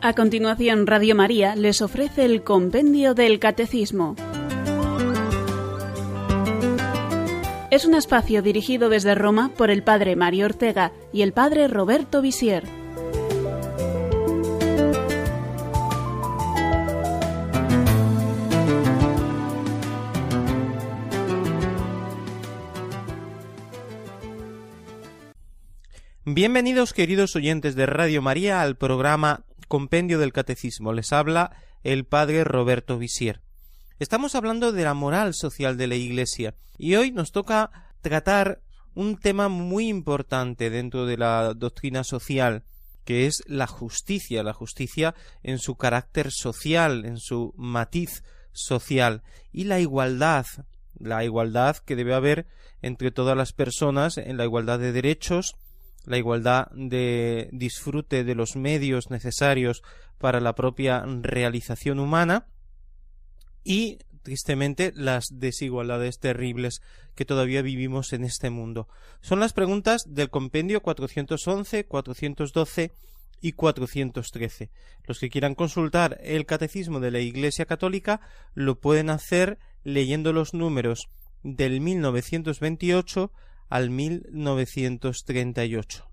A continuación, Radio María les ofrece el Compendio del Catecismo. Es un espacio dirigido desde Roma por el Padre Mario Ortega y el Padre Roberto Visier. Bienvenidos, queridos oyentes de Radio María, al programa Compendio del Catecismo. Les habla el Padre Roberto Visier. Estamos hablando de la moral social de la Iglesia y hoy nos toca tratar un tema muy importante dentro de la doctrina social, que es la justicia en su carácter social, en su matiz social, y la igualdad que debe haber entre todas las personas, en la igualdad de derechos, la igualdad de disfrute de los medios necesarios para la propia realización humana y, tristemente, las desigualdades terribles que todavía vivimos en este mundo. Son las preguntas del compendio 411, 412 y 413. Los que quieran consultar el Catecismo de la Iglesia Católica lo pueden hacer leyendo los números del 1928 al 1938.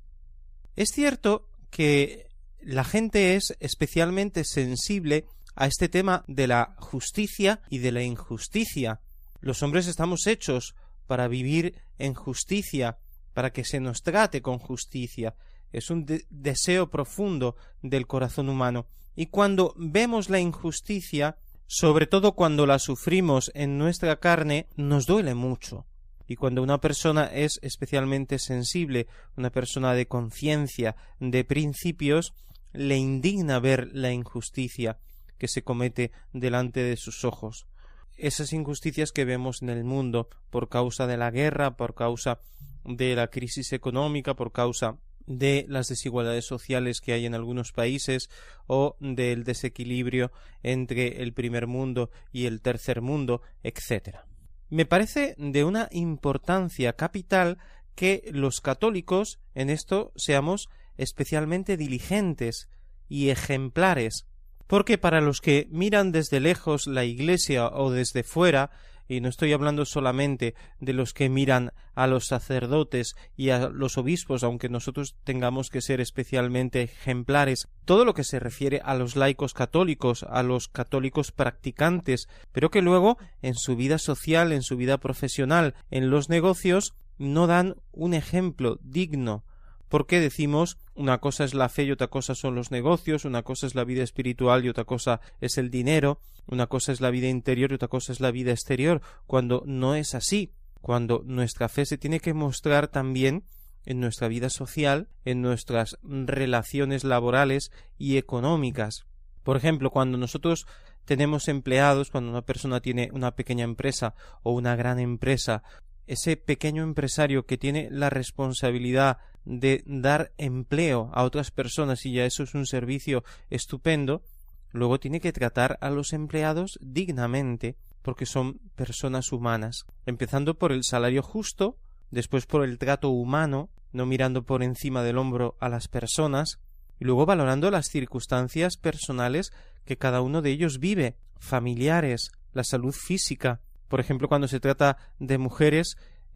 Es cierto que la gente es especialmente sensible a este tema de la justicia y de la injusticia. Los hombres estamos hechos para vivir en justicia, para que se nos trate con justicia. Es un deseo profundo del corazón humano. Y cuando vemos la injusticia, sobre todo cuando la sufrimos en nuestra carne, nos duele mucho. Y cuando una persona es especialmente sensible, una persona de conciencia, de principios, le indigna ver la injusticia que se comete delante de sus ojos. Esas injusticias que vemos en el mundo por causa de la guerra, por causa de la crisis económica, por causa de las desigualdades sociales que hay en algunos países o del desequilibrio entre el primer mundo y el tercer mundo, etc. Me parece de una importancia capital que los católicos en esto seamos especialmente diligentes y ejemplares, porque para los que miran desde lejos la Iglesia o desde fuera, y no estoy hablando solamente de los que miran a los sacerdotes y a los obispos, aunque nosotros tengamos que ser especialmente ejemplares, todo lo que se refiere a los laicos católicos, a los católicos practicantes, pero que luego en su vida social, en su vida profesional, en los negocios, no dan un ejemplo digno. Porque decimos una cosa es la fe y otra cosa son los negocios, una cosa es la vida espiritual y otra cosa es el dinero, una cosa es la vida interior y otra cosa es la vida exterior, cuando no es así, cuando nuestra fe se tiene que mostrar también en nuestra vida social, en nuestras relaciones laborales y económicas. Por ejemplo, cuando nosotros tenemos empleados, cuando una persona tiene una pequeña empresa o una gran empresa, ese pequeño empresario que tiene la responsabilidad de dar empleo a otras personas, y ya eso es un servicio estupendo, luego tiene que tratar a los empleados dignamente, porque son personas humanas, empezando por el salario justo, después por el trato humano, no mirando por encima del hombro a las personas, y luego valorando las circunstancias personales que cada uno de ellos vive, familiares, la salud física. Por ejemplo, cuando se trata de mujeres,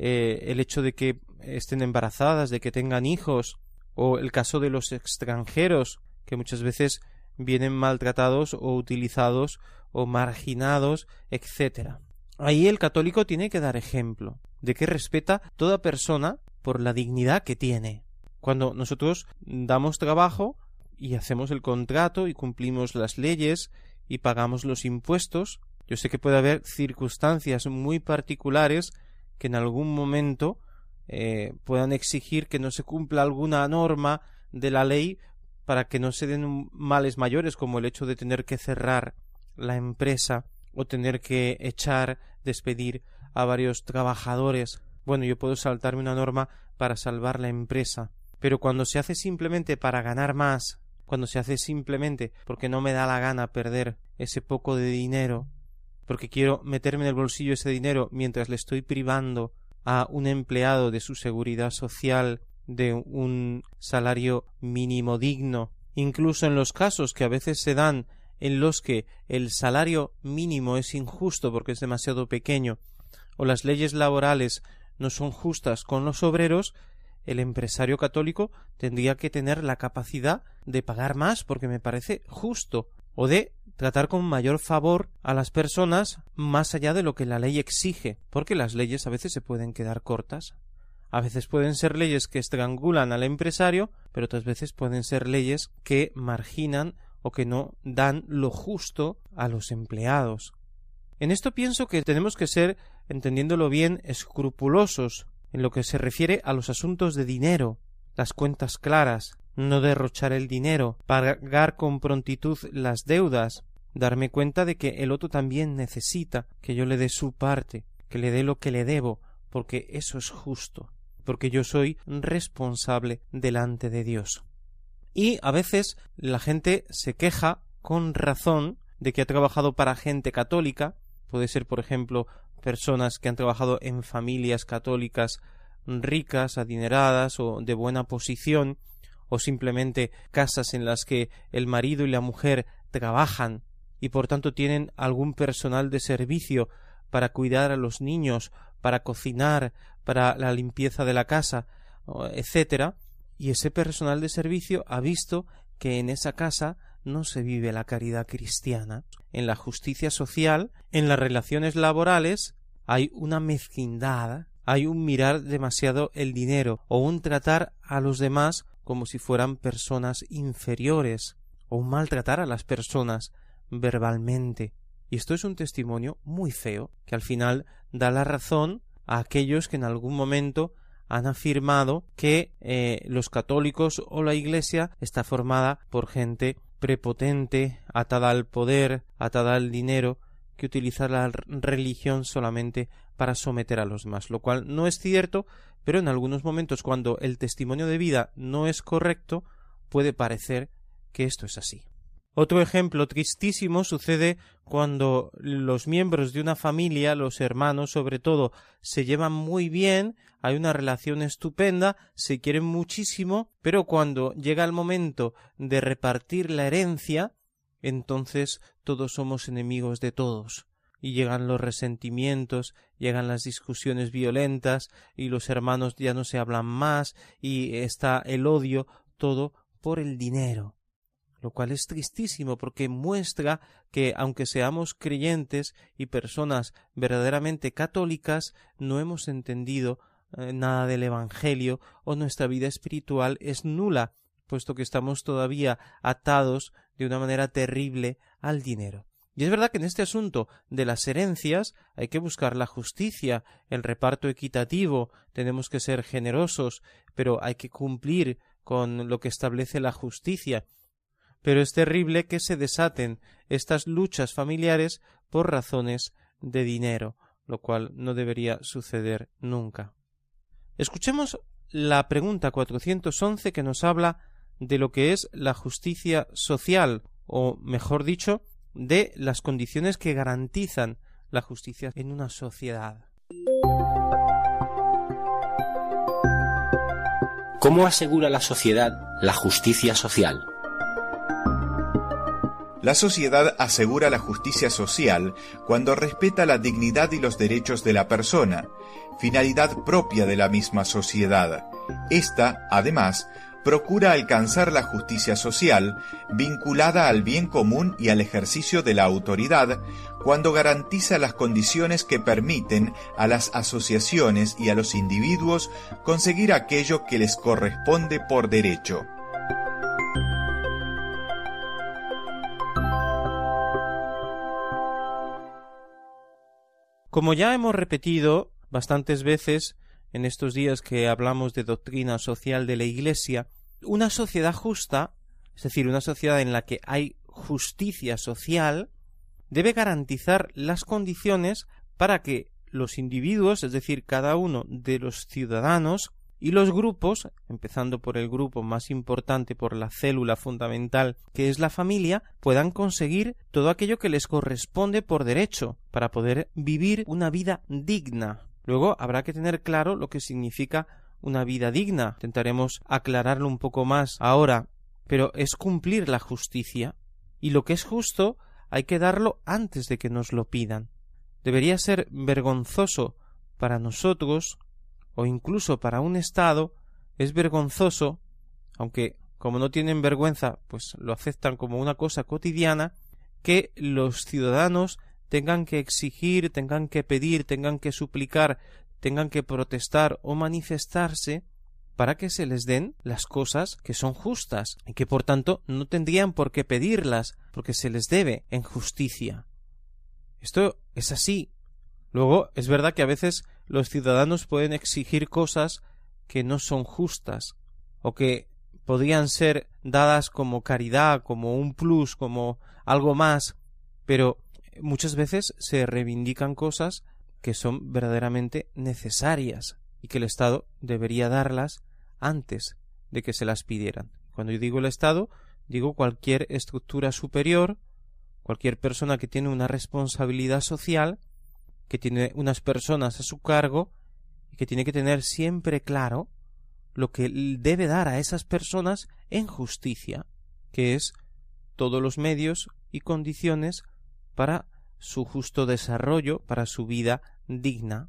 el hecho de que estén embarazadas, de que tengan hijos, o el caso de los extranjeros, que muchas veces vienen maltratados o utilizados o marginados, etc. Ahí el católico tiene que dar ejemplo de que respeta toda persona por la dignidad que tiene. Cuando nosotros damos trabajo y hacemos el contrato y cumplimos las leyes y pagamos los impuestos, yo sé que puede haber circunstancias muy particulares que en algún momento puedan exigir que no se cumpla alguna norma de la ley para que no se den males mayores, como el hecho de tener que cerrar la empresa o tener que despedir a varios trabajadores. Bueno, yo puedo saltarme una norma para salvar la empresa, pero cuando se hace simplemente para ganar más, cuando se hace simplemente porque no me da la gana perder ese poco de dinero, porque quiero meterme en el bolsillo ese dinero mientras le estoy privando a un empleado de su seguridad social, de un salario mínimo digno, incluso en los casos que a veces se dan en los que el salario mínimo es injusto porque es demasiado pequeño o las leyes laborales no son justas con los obreros, el empresario católico tendría que tener la capacidad de pagar más porque me parece justo, o de tratar con mayor favor a las personas más allá de lo que la ley exige, porque las leyes a veces se pueden quedar cortas. A veces pueden ser leyes que estrangulan al empresario, pero otras veces pueden ser leyes que marginan o que no dan lo justo a los empleados. En esto pienso que tenemos que ser, entendiéndolo bien, escrupulosos en lo que se refiere a los asuntos de dinero, las cuentas claras, no derrochar el dinero, pagar con prontitud las deudas, darme cuenta de que el otro también necesita que yo le dé su parte, que le dé lo que le debo, porque eso es justo, porque yo soy responsable delante de Dios. Y a veces la gente se queja con razón de que ha trabajado para gente católica, puede ser, por ejemplo, personas que han trabajado en familias católicas ricas, adineradas o de buena posición, o simplemente casas en las que el marido y la mujer trabajan y por tanto tienen algún personal de servicio para cuidar a los niños, para cocinar, para la limpieza de la casa, etcétera, y ese personal de servicio ha visto que en esa casa no se vive la caridad cristiana. En la justicia social, en las relaciones laborales, hay una mezquindad, hay un mirar demasiado el dinero o un tratar a los demás como si fueran personas inferiores o un maltratar a las personas verbalmente. Y esto es un testimonio muy feo que al final da la razón a aquellos que en algún momento han afirmado que los católicos o la Iglesia está formada por gente prepotente, atada al poder, atada al dinero, que utiliza la religión solamente para someter a los demás, lo cual no es cierto, pero en algunos momentos cuando el testimonio de vida no es correcto, puede parecer que esto es así. Otro ejemplo tristísimo sucede cuando los miembros de una familia, los hermanos sobre todo, se llevan muy bien, hay una relación estupenda, se quieren muchísimo, pero cuando llega el momento de repartir la herencia, entonces todos somos enemigos de todos. Y llegan los resentimientos, llegan las discusiones violentas, y los hermanos ya no se hablan más, y está el odio, todo por el dinero. Lo cual es tristísimo porque muestra que, aunque seamos creyentes y personas verdaderamente católicas, no hemos entendido nada del Evangelio o nuestra vida espiritual es nula, puesto que estamos todavía atados de una manera terrible al dinero. Y es verdad que en este asunto de las herencias hay que buscar la justicia, el reparto equitativo, tenemos que ser generosos, pero hay que cumplir con lo que establece la justicia. Pero es terrible que se desaten estas luchas familiares por razones de dinero, lo cual no debería suceder nunca. Escuchemos la pregunta 411 que nos habla de lo que es la justicia social, o mejor dicho, de las condiciones que garantizan la justicia en una sociedad. ¿Cómo asegura la sociedad la justicia social? La sociedad asegura la justicia social cuando respeta la dignidad y los derechos de la persona, finalidad propia de la misma sociedad. Esta, además, procura alcanzar la justicia social vinculada al bien común y al ejercicio de la autoridad cuando garantiza las condiciones que permiten a las asociaciones y a los individuos conseguir aquello que les corresponde por derecho. Como ya hemos repetido bastantes veces en estos días que hablamos de doctrina social de la Iglesia, una sociedad justa, es decir, una sociedad en la que hay justicia social, debe garantizar las condiciones para que los individuos, es decir, cada uno de los ciudadanos, y los grupos, empezando por el grupo más importante, por la célula fundamental que es la familia, puedan conseguir todo aquello que les corresponde por derecho para poder vivir una vida digna. Luego habrá que tener claro lo que significa una vida digna. Intentaremos aclararlo un poco más ahora pero es cumplir la justicia, y lo que es justo hay que darlo antes de que nos lo pidan. Debería ser vergonzoso para nosotros, o incluso para un Estado, es vergonzoso, aunque como no tienen vergüenza, pues lo aceptan como una cosa cotidiana, que los ciudadanos tengan que exigir, tengan que pedir, tengan que suplicar, tengan que protestar o manifestarse para que se les den las cosas que son justas y que por tanto no tendrían por qué pedirlas porque se les debe en justicia. Esto es así. Luego es verdad que a veces los ciudadanos pueden exigir cosas que no son justas o que podrían ser dadas como caridad, como un plus, como algo más, pero muchas veces se reivindican cosas que son verdaderamente necesarias y que el Estado debería darlas antes de que se las pidieran. Cuando yo digo el Estado, digo cualquier estructura superior, cualquier persona que tiene una responsabilidad social, que tiene unas personas a su cargo y que tiene que tener siempre claro lo que debe dar a esas personas en justicia, que es todos los medios y condiciones para su justo desarrollo, para su vida digna.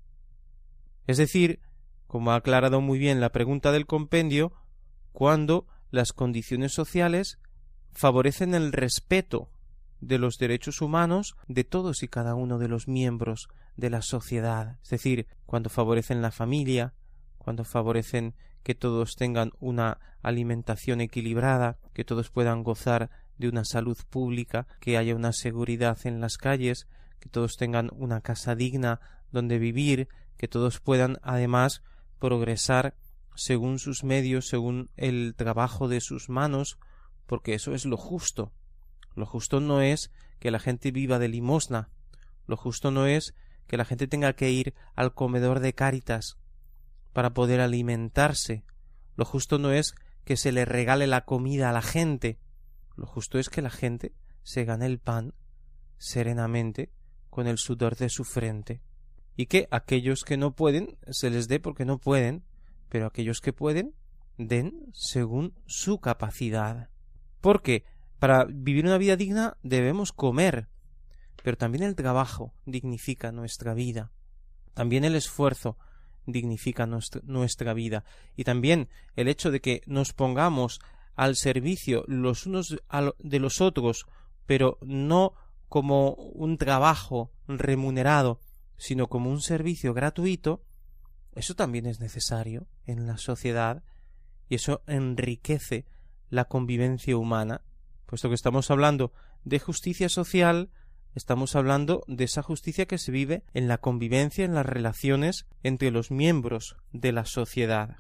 Es decir, como ha aclarado muy bien la pregunta del compendio, cuando las condiciones sociales favorecen el respeto de los derechos humanos de todos y cada uno de los miembros de la sociedad. Es decir, cuando favorecen la familia, cuando favorecen que todos tengan una alimentación equilibrada, que todos puedan gozar de una salud pública, que haya una seguridad en las calles, que todos tengan una casa digna donde vivir, que todos puedan además progresar según sus medios, según el trabajo de sus manos, porque eso es lo justo. Lo justo no es que la gente viva de limosna, lo justo no es que la gente tenga que ir al comedor de Cáritas para poder alimentarse. Lo justo no es que se le regale la comida a la gente. Lo justo es que la gente se gane el pan serenamente con el sudor de su frente y que aquellos que no pueden se les dé porque no pueden, pero aquellos que pueden den según su capacidad. Porque para vivir una vida digna debemos comer, pero también el trabajo dignifica nuestra vida. También el esfuerzo dignifica nuestra vida, y también el hecho de que nos pongamos al servicio los unos de los otros, pero no como un trabajo remunerado, sino como un servicio gratuito, eso también es necesario en la sociedad y eso enriquece la convivencia humana. Puesto que estamos hablando de justicia social, estamos hablando de esa justicia que se vive en la convivencia, en las relaciones entre los miembros de la sociedad.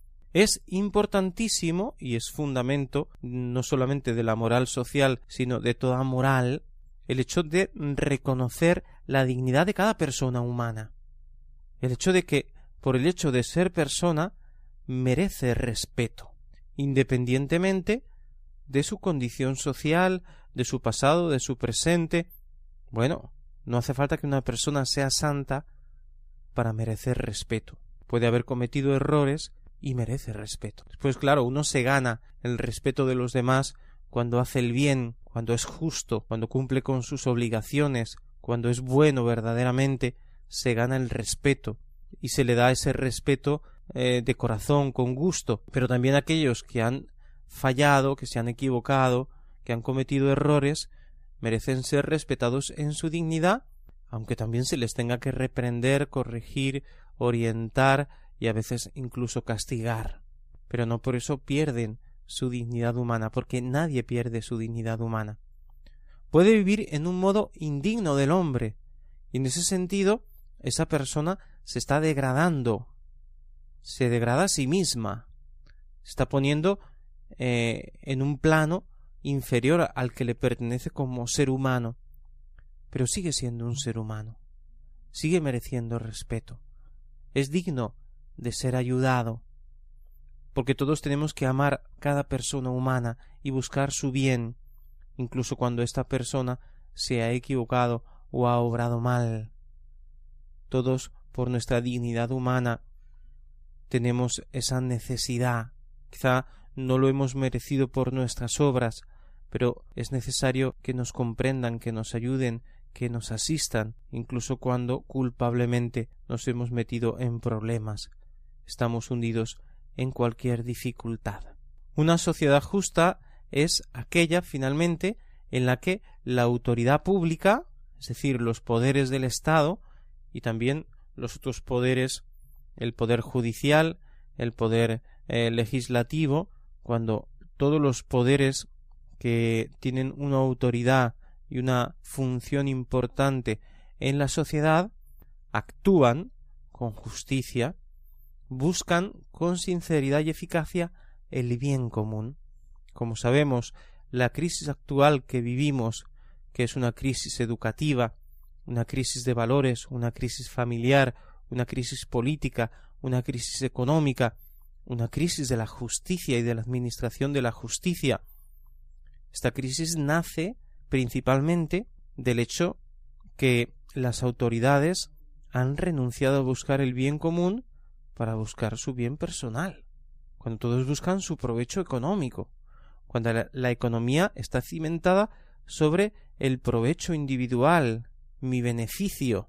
Es importantísimo y es fundamento no solamente de la moral social, sino de toda moral, el hecho de reconocer la dignidad de cada persona humana. El hecho de que, por el hecho de ser persona, merece respeto, independientemente de su condición social, de su pasado, de su presente. Bueno, no hace falta que una persona sea santa para merecer respeto. Puede haber cometido errores y merece respeto. Después, claro, uno se gana el respeto de los demás cuando hace el bien, cuando es justo, cuando cumple con sus obligaciones, cuando es bueno verdaderamente, se gana el respeto y se le da ese respeto de corazón, con gusto. Pero también aquellos que han fallado, que se han equivocado, que han cometido errores, merecen ser respetados en su dignidad, aunque también se les tenga que reprender, corregir, orientar y a veces incluso castigar. Pero no por eso pierden su dignidad humana, porque nadie pierde su dignidad humana. Puede vivir en un modo indigno del hombre, y en ese sentido esa persona se está degradando, se degrada a sí misma, se está poniendo en un plano inferior al que le pertenece como ser humano, pero sigue siendo un ser humano, sigue mereciendo respeto, es digno de ser ayudado, porque todos tenemos que amar cada persona humana y buscar su bien, incluso cuando esta persona se ha equivocado o ha obrado mal. Todos, por nuestra dignidad humana, tenemos esa necesidad. Quizá no lo hemos merecido por nuestras obras, pero es necesario que nos comprendan, que nos ayuden, que nos asistan, incluso cuando culpablemente nos hemos metido en problemas, estamos hundidos en cualquier dificultad. Una sociedad justa es aquella, finalmente, en la que la autoridad pública, es decir, los poderes del Estado y también los otros poderes, el poder judicial, el poder legislativo, cuando todos los poderes que tienen una autoridad y una función importante en la sociedad actúan con justicia, buscan con sinceridad y eficacia el bien común. Como sabemos, la crisis actual que vivimos, que es una crisis educativa, una crisis de valores, una crisis familiar, una crisis política, una crisis económica, una crisis de la justicia y de la administración de la justicia. Esta crisis nace principalmente del hecho que las autoridades han renunciado a buscar el bien común para buscar su bien personal, cuando todos buscan su provecho económico, cuando la economía está cimentada sobre el provecho individual, mi beneficio,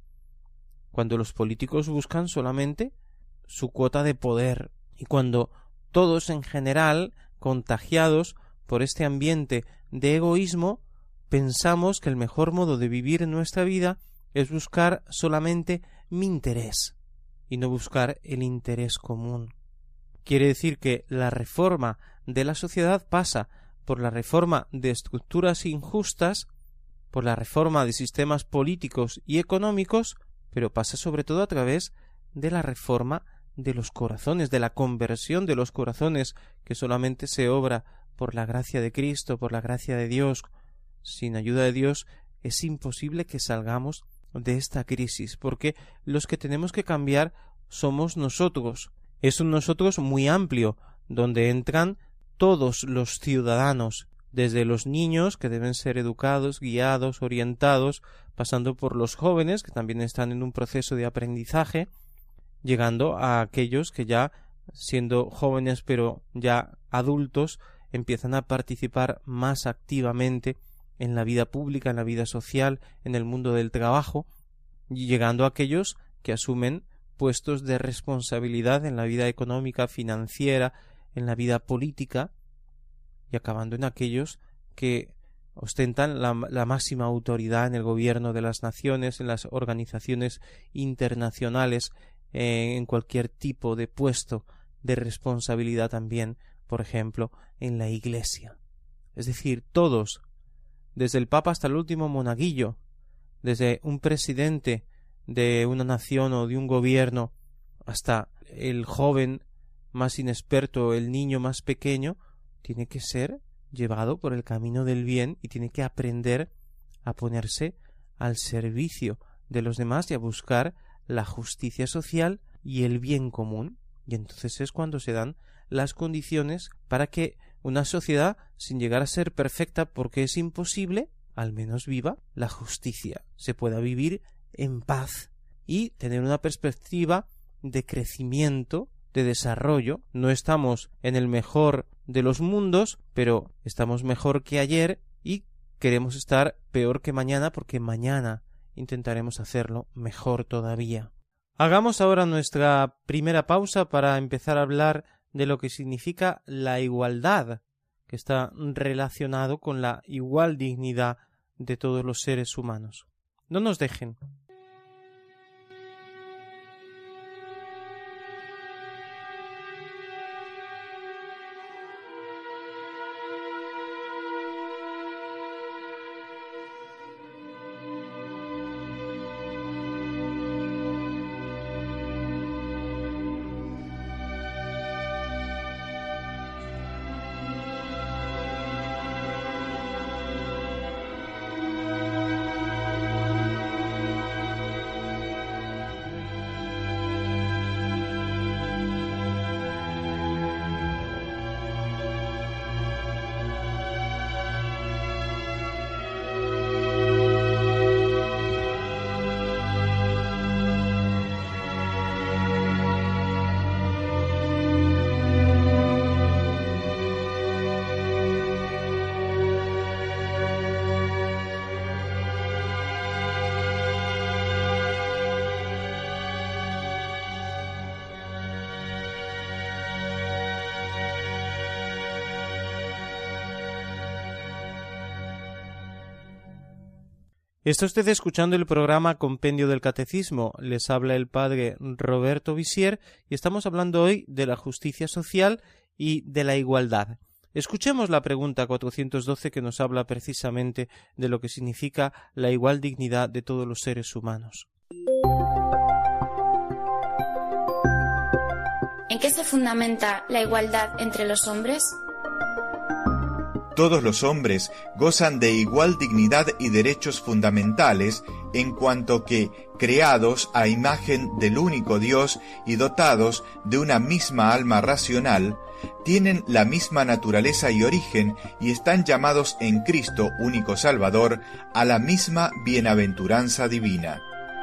cuando los políticos buscan solamente su cuota de poder y cuando todos en general, contagiados por este ambiente de egoísmo, pensamos que el mejor modo de vivir nuestra vida es buscar solamente mi interés y no buscar el interés común. Quiere decir que la reforma de la sociedad pasa por la reforma de estructuras injustas, por la reforma de sistemas políticos y económicos, pero pasa sobre todo a través de la reforma de los corazones, de la conversión de los corazones, que solamente se obra por la gracia de Cristo, por la gracia de Dios. Sin ayuda de Dios es imposible que salgamos de esta crisis, porque los que tenemos que cambiar somos nosotros. Es un nosotros muy amplio, donde entran todos los ciudadanos, desde los niños, que deben ser educados, guiados, orientados, pasando por los jóvenes, que también están en un proceso de aprendizaje, llegando a aquellos que ya, siendo jóvenes pero ya adultos, empiezan a participar más activamente en la vida pública, en la vida social, en el mundo del trabajo, y llegando a aquellos que asumen puestos de responsabilidad en la vida económica, financiera, en la vida política, y acabando en aquellos que ostentan la máxima autoridad en el gobierno de las naciones, en las organizaciones internacionales, en cualquier tipo de puesto de responsabilidad también, por ejemplo, en la Iglesia. Es decir, todos, desde el Papa hasta el último monaguillo, desde un presidente de una nación o de un gobierno hasta el joven más inexperto, el niño más pequeño, tiene que ser llevado por el camino del bien y tiene que aprender a ponerse al servicio de los demás y a buscar la justicia social y el bien común. Y entonces es cuando se dan las condiciones para que una sociedad, sin llegar a ser perfecta porque es imposible, al menos viva la justicia, se pueda vivir en paz y tener una perspectiva de crecimiento, de desarrollo. No estamos en el mejor de los mundos, pero estamos mejor que ayer y queremos estar peor que mañana, porque mañana intentaremos hacerlo mejor todavía. Hagamos ahora nuestra primera pausa para empezar a hablar de lo que significa la igualdad, que está relacionado con la igual dignidad de todos los seres humanos. No nos dejen. Está usted escuchando el programa Compendio del Catecismo. Les habla el padre Roberto Visier y estamos hablando hoy de la justicia social y de la igualdad. Escuchemos la pregunta 412 que nos habla precisamente de lo que significa la igual dignidad de todos los seres humanos. ¿En qué se fundamenta la igualdad entre los hombres? Todos los hombres gozan de igual dignidad y derechos fundamentales en cuanto que, creados a imagen del único Dios y dotados de una misma alma racional, tienen la misma naturaleza y origen y están llamados en Cristo, único Salvador, a la misma bienaventuranza divina.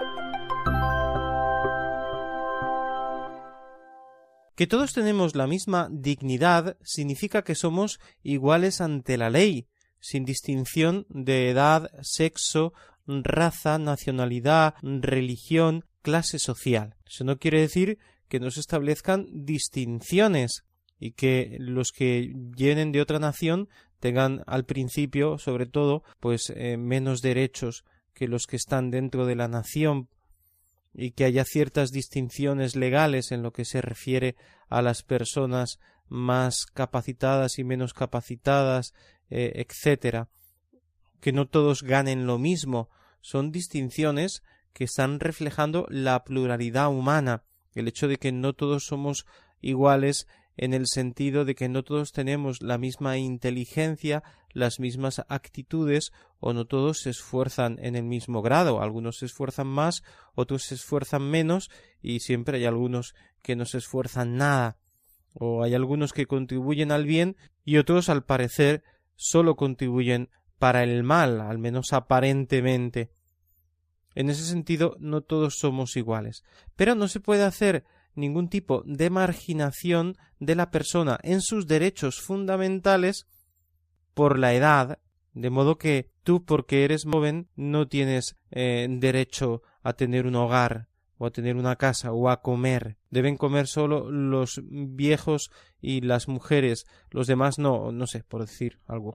Que todos tenemos la misma dignidad significa que somos iguales ante la ley, sin distinción de edad, sexo, raza, nacionalidad, religión, clase social. Eso no quiere decir que no se establezcan distinciones y que los que vienen de otra nación tengan al principio, sobre todo, menos derechos que los que están dentro de la nación, y que haya ciertas distinciones legales en lo que se refiere a las personas más capacitadas y menos capacitadas, etcétera. Que no todos ganen lo mismo. Son distinciones que están reflejando la pluralidad humana, el hecho de que no todos somos iguales en el sentido de que no todos tenemos la misma inteligencia, las mismas actitudes, o no todos se esfuerzan en el mismo grado. Algunos se esfuerzan más, otros se esfuerzan menos, y siempre hay algunos que no se esfuerzan nada. O hay algunos que contribuyen al bien y otros, al parecer, solo contribuyen para el mal, al menos aparentemente. En ese sentido, no todos somos iguales. Pero no se puede hacer ningún tipo de marginación de la persona en sus derechos fundamentales por la edad, de modo que tú, porque eres joven, no tienes derecho a tener un hogar o a tener una casa o a comer. Deben comer solo los viejos y las mujeres, los demás no sé, por decir algo.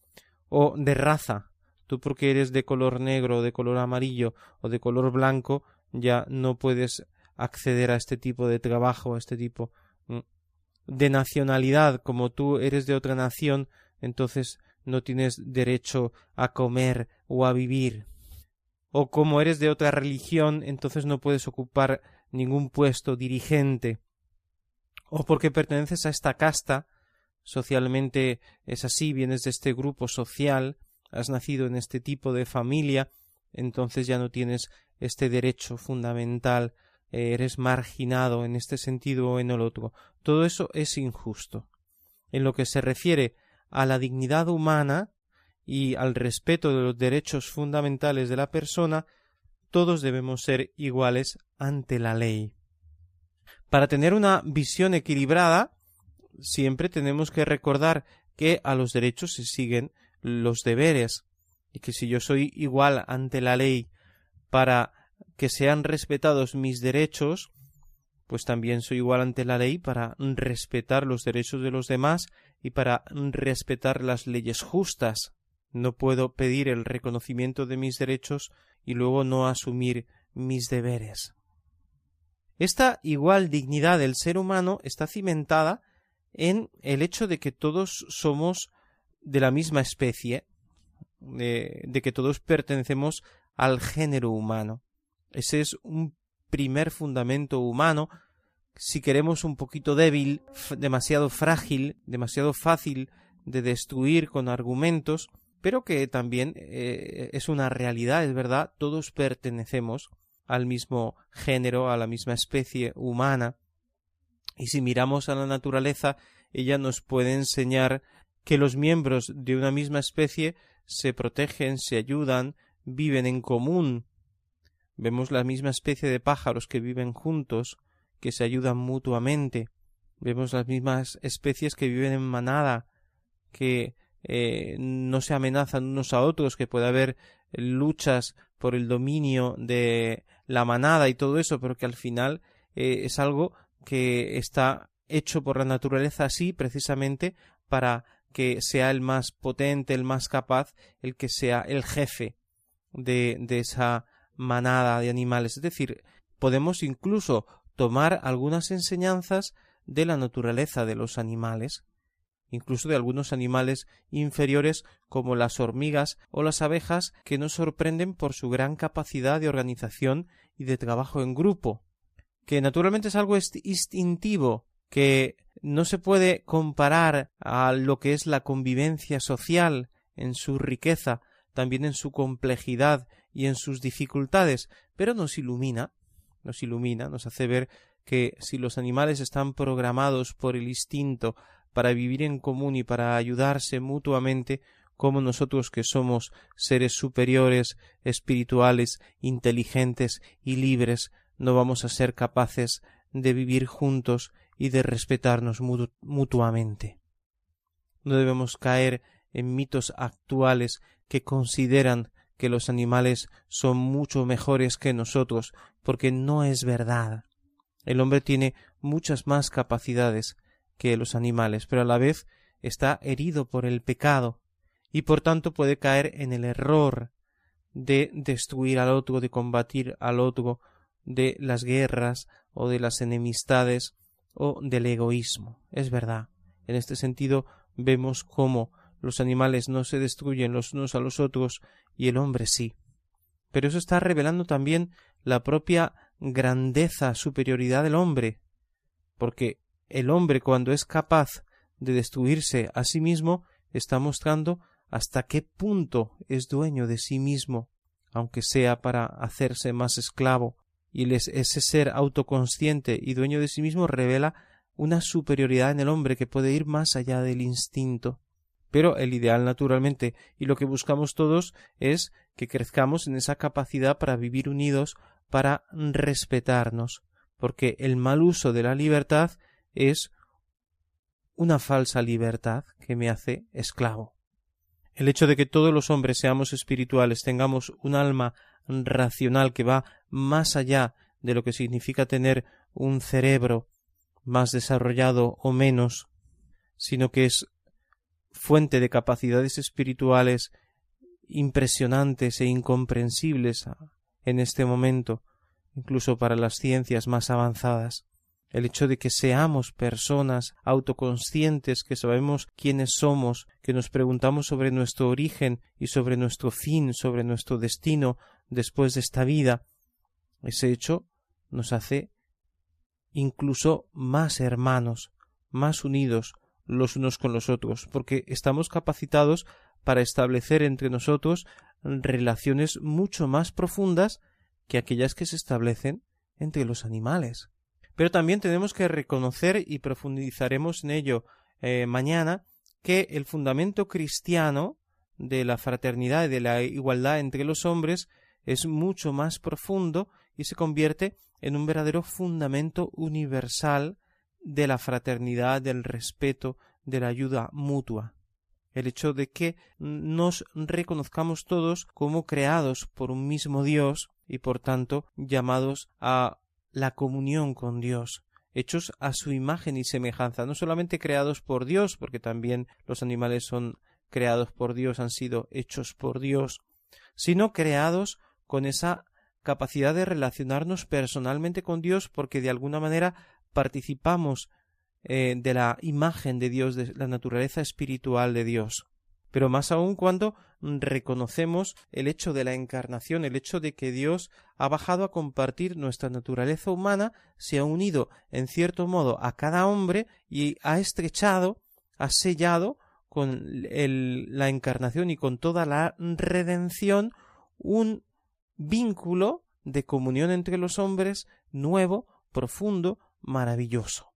O de raza, tú porque eres de color negro, de color amarillo o de color blanco, ya no puedes acceder a este tipo de trabajo, a este tipo de nacionalidad. Como tú eres de otra nación, entonces no tienes derecho a comer o a vivir. O como eres de otra religión, entonces no puedes ocupar ningún puesto dirigente. O porque perteneces a esta casta, socialmente es así, vienes de este grupo social, has nacido en este tipo de familia, entonces ya no tienes este derecho fundamental, eres marginado en este sentido o en el otro. Todo eso es injusto. En lo que se refiere a la dignidad humana y al respeto de los derechos fundamentales de la persona, todos debemos ser iguales ante la ley. Para tener una visión equilibrada, siempre tenemos que recordar que a los derechos se siguen los deberes, y que si yo soy igual ante la ley para que sean respetados mis derechos, pues también soy igual ante la ley para respetar los derechos de los demás y para respetar las leyes justas. No puedo pedir el reconocimiento de mis derechos y luego no asumir mis deberes. Esta igual dignidad del ser humano está cimentada en el hecho de que todos somos de la misma especie, de que todos pertenecemos al género humano. Ese es un primer fundamento humano, si queremos un poquito débil, demasiado frágil, demasiado fácil de destruir con argumentos, pero que también es una realidad, es verdad, todos pertenecemos al mismo género, a la misma especie humana, y si miramos a la naturaleza, ella nos puede enseñar que los miembros de una misma especie se protegen, se ayudan, viven en común. Vemos la misma especie de pájaros que viven juntos, que se ayudan mutuamente. Vemos las mismas especies que viven en manada, que no se amenazan unos a otros, que puede haber luchas por el dominio de la manada y todo eso, pero que al final es algo que está hecho por la naturaleza así, precisamente para que sea el más potente, el más capaz, el que sea el jefe. de esa manada de animales. Es decir, podemos incluso tomar algunas enseñanzas de la naturaleza de los animales, incluso de algunos animales inferiores como las hormigas o las abejas, que nos sorprenden por su gran capacidad de organización y de trabajo en grupo, que naturalmente es algo instintivo, que no se puede comparar a lo que es la convivencia social en su riqueza, también en su complejidad y en sus dificultades, pero nos ilumina, nos hace ver que si los animales están programados por el instinto para vivir en común y para ayudarse mutuamente, como nosotros, que somos seres superiores, espirituales, inteligentes y libres, no vamos a ser capaces de vivir juntos y de respetarnos mutuamente. No debemos caer en mitos actuales que consideran que los animales son mucho mejores que nosotros, porque no es verdad. El hombre tiene muchas más capacidades que los animales, pero a la vez está herido por el pecado y por tanto puede caer en el error de destruir al otro, de combatir al otro, de las guerras o de las enemistades o del egoísmo. Es verdad. En este sentido vemos cómo los animales no se destruyen los unos a los otros y el hombre sí. Pero eso está revelando también la propia grandeza, superioridad del hombre, porque el hombre, cuando es capaz de destruirse a sí mismo, está mostrando hasta qué punto es dueño de sí mismo, aunque sea para hacerse más esclavo. Y ese ser autoconsciente y dueño de sí mismo revela una superioridad en el hombre que puede ir más allá del instinto. Pero el ideal, naturalmente, y lo que buscamos todos, es que crezcamos en esa capacidad para vivir unidos, para respetarnos, porque el mal uso de la libertad es una falsa libertad que me hace esclavo. El hecho de que todos los hombres seamos espirituales, tengamos un alma racional que va más allá de lo que significa tener un cerebro más desarrollado o menos, sino que es fuente de capacidades espirituales impresionantes e incomprensibles en este momento, incluso para las ciencias más avanzadas. El hecho de que seamos personas autoconscientes, que sabemos quiénes somos, que nos preguntamos sobre nuestro origen y sobre nuestro fin, sobre nuestro destino después de esta vida, ese hecho nos hace incluso más hermanos, más unidos los unos con los otros, porque estamos capacitados para establecer entre nosotros relaciones mucho más profundas que aquellas que se establecen entre los animales. Pero también tenemos que reconocer, y profundizaremos en ello mañana, que el fundamento cristiano de la fraternidad y de la igualdad entre los hombres es mucho más profundo y se convierte en un verdadero fundamento universal de la fraternidad, del respeto, de la ayuda mutua. El hecho de que nos reconozcamos todos como creados por un mismo Dios y por tanto llamados a la comunión con Dios, hechos a su imagen y semejanza, no solamente creados por Dios, porque también los animales son creados por Dios, han sido hechos por Dios, sino creados con esa capacidad de relacionarnos personalmente con Dios, porque de alguna manera participamos de la imagen de Dios, de la naturaleza espiritual de Dios. Pero más aún cuando reconocemos el hecho de la encarnación, el hecho de que Dios ha bajado a compartir nuestra naturaleza humana, se ha unido en cierto modo a cada hombre y ha estrechado, ha sellado con la encarnación y con toda la redención un vínculo de comunión entre los hombres nuevo, profundo, maravilloso.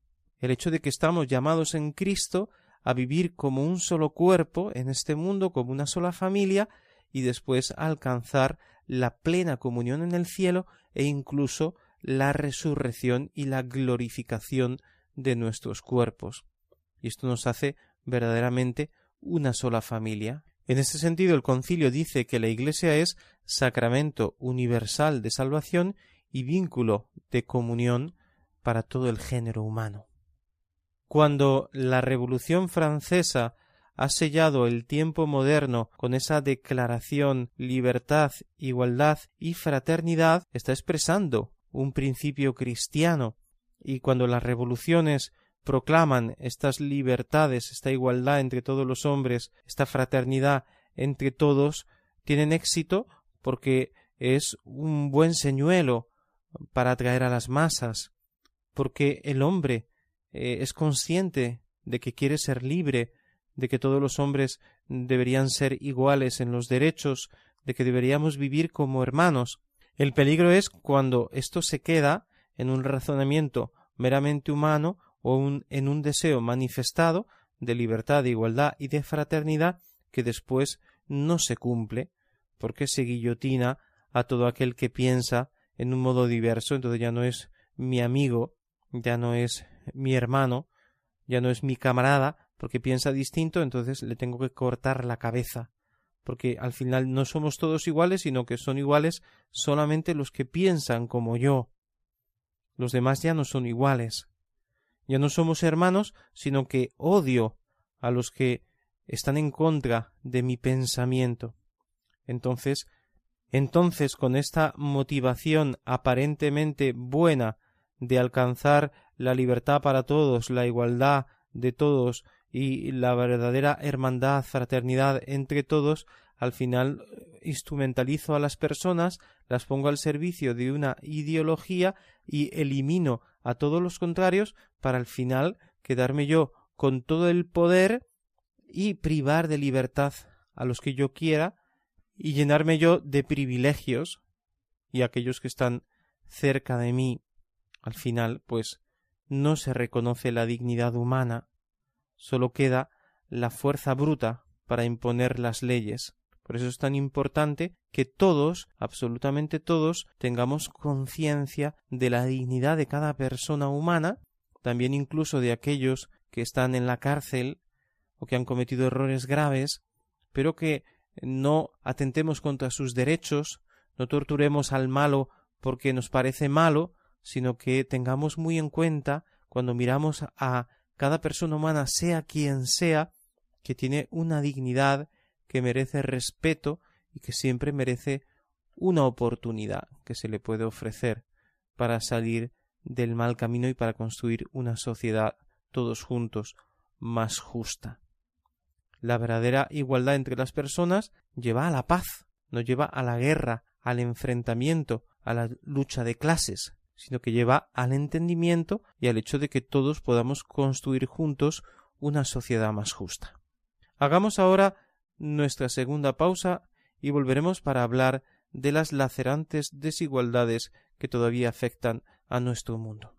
El hecho de que estamos llamados en Cristo a vivir como un solo cuerpo en este mundo, como una sola familia, y después alcanzar la plena comunión en el cielo e incluso la resurrección y la glorificación de nuestros cuerpos. Y esto nos hace verdaderamente una sola familia. En este sentido, el Concilio dice que la Iglesia es sacramento universal de salvación y vínculo de comunión para todo el género humano. Cuando la Revolución Francesa ha sellado el tiempo moderno con esa declaración libertad, igualdad y fraternidad, está expresando un principio cristiano. Y cuando las revoluciones proclaman estas libertades, esta igualdad entre todos los hombres, esta fraternidad entre todos, tienen éxito porque es un buen señuelo para atraer a las masas, porque el hombre es consciente de que quiere ser libre, de que todos los hombres deberían ser iguales en los derechos, de que deberíamos vivir como hermanos. El peligro es cuando esto se queda en un razonamiento meramente humano o en un deseo manifestado de libertad, de igualdad y de fraternidad que después no se cumple, porque se guillotina a todo aquel que piensa en un modo diverso. Entonces ya no es mi amigo, ya no es mi hermano, ya no es mi camarada, porque piensa distinto, entonces le tengo que cortar la cabeza, porque al final no somos todos iguales, sino que son iguales solamente los que piensan como yo. Los demás ya no son iguales. Ya no somos hermanos, sino que odio a los que están en contra de mi pensamiento. Entonces, con esta motivación aparentemente buena de alcanzar la libertad para todos, la igualdad de todos y la verdadera hermandad, fraternidad entre todos, al final instrumentalizo a las personas, las pongo al servicio de una ideología y elimino a todos los contrarios para al final quedarme yo con todo el poder y privar de libertad a los que yo quiera y llenarme yo de privilegios, y aquellos que están cerca de mí, al final, pues no se reconoce la dignidad humana, solo queda la fuerza bruta para imponer las leyes. Por eso es tan importante que todos, absolutamente todos, tengamos conciencia de la dignidad de cada persona humana, también incluso de aquellos que están en la cárcel o que han cometido errores graves, pero que no atentemos contra sus derechos, no torturemos al malo porque nos parece malo, sino que tengamos muy en cuenta, cuando miramos a cada persona humana, sea quien sea, que tiene una dignidad, que merece respeto y que siempre merece una oportunidad que se le puede ofrecer para salir del mal camino y para construir una sociedad todos juntos más justa. La verdadera igualdad entre las personas lleva a la paz, no lleva a la guerra, al enfrentamiento, a la lucha de clases, sino que lleva al entendimiento y al hecho de que todos podamos construir juntos una sociedad más justa. Hagamos ahora nuestra segunda pausa y volveremos para hablar de las lacerantes desigualdades que todavía afectan a nuestro mundo.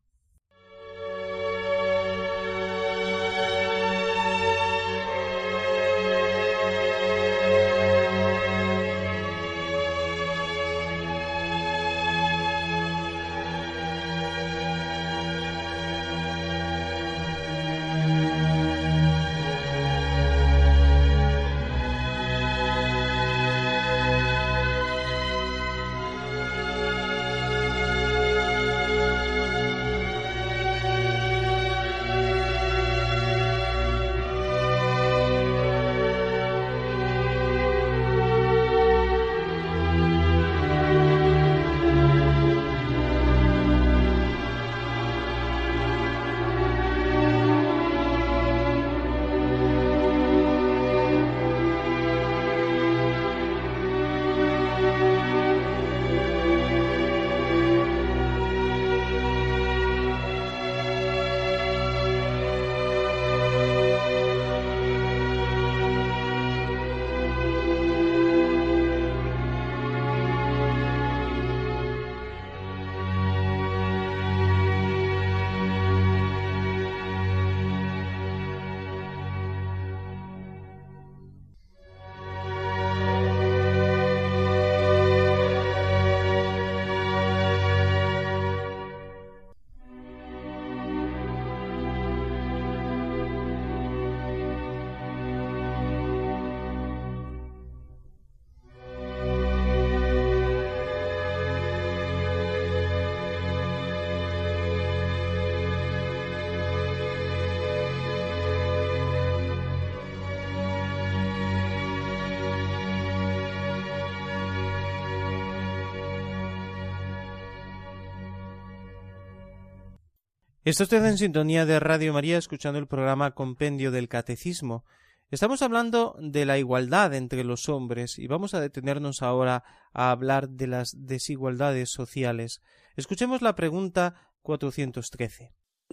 Está usted en sintonía de Radio María escuchando el programa Compendio del Catecismo. Estamos hablando de la igualdad entre los hombres y vamos a detenernos ahora a hablar de las desigualdades sociales. Escuchemos la pregunta 413.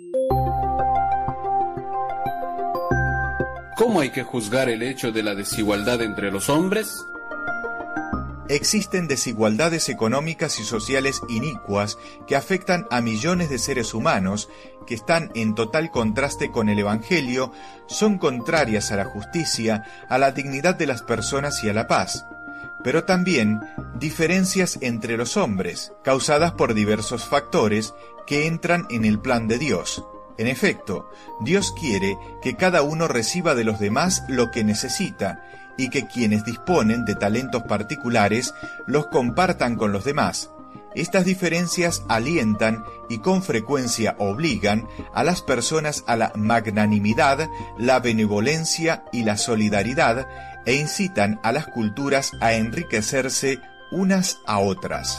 ¿Cómo hay que juzgar el hecho de la desigualdad entre los hombres? Existen desigualdades económicas y sociales inicuas que afectan a millones de seres humanos que están en total contraste con el Evangelio, son contrarias a la justicia, a la dignidad de las personas y a la paz. Pero también diferencias entre los hombres, causadas por diversos factores que entran en el plan de Dios. En efecto, Dios quiere que cada uno reciba de los demás lo que necesita, y que quienes disponen de talentos particulares los compartan con los demás. Estas diferencias alientan y con frecuencia obligan a las personas a la magnanimidad, la benevolencia y la solidaridad, e incitan a las culturas a enriquecerse unas a otras.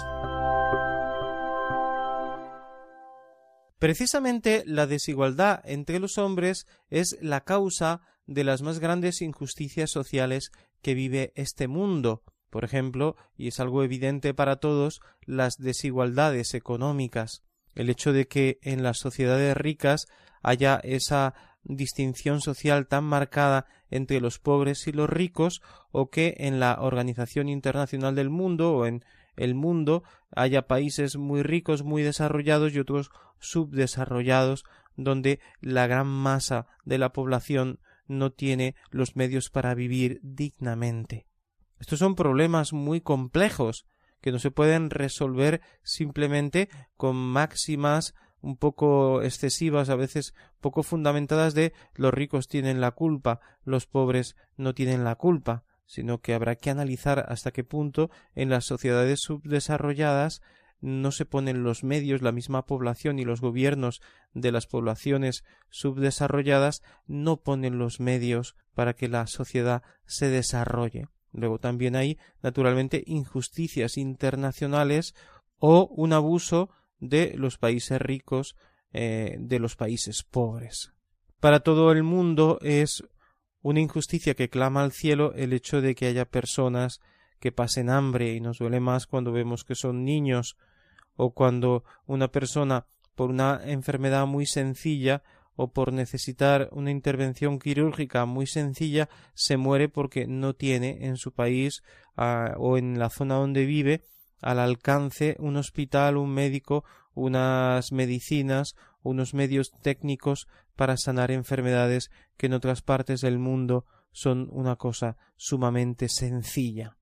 Precisamente la desigualdad entre los hombres es la causa de las más grandes injusticias sociales que vive este mundo. Por ejemplo, y es algo evidente para todos, las desigualdades económicas. El hecho de que en las sociedades ricas haya esa distinción social tan marcada entre los pobres y los ricos, o que en la Organización Internacional del Mundo o en el mundo haya países muy ricos, muy desarrollados y otros subdesarrollados, donde la gran masa de la población no tiene los medios para vivir dignamente. Estos son problemas muy complejos que no se pueden resolver simplemente con máximas un poco excesivas, a veces poco fundamentadas de los ricos tienen la culpa, los pobres no tienen la culpa, sino que habrá que analizar hasta qué punto en las sociedades subdesarrolladas no se ponen los medios, la misma población y los gobiernos de las poblaciones subdesarrolladas no ponen los medios para que la sociedad se desarrolle. Luego también hay, naturalmente, injusticias internacionales o un abuso de los países ricos de los países pobres. Para todo el mundo es una injusticia que clama al cielo el hecho de que haya personas que pasen hambre, y nos duele más cuando vemos que son niños, o cuando una persona por una enfermedad muy sencilla o por necesitar una intervención quirúrgica muy sencilla se muere porque no tiene en su país o en la zona donde vive al alcance un hospital, un médico, unas medicinas, unos medios técnicos para sanar enfermedades que en otras partes del mundo son una cosa sumamente sencilla.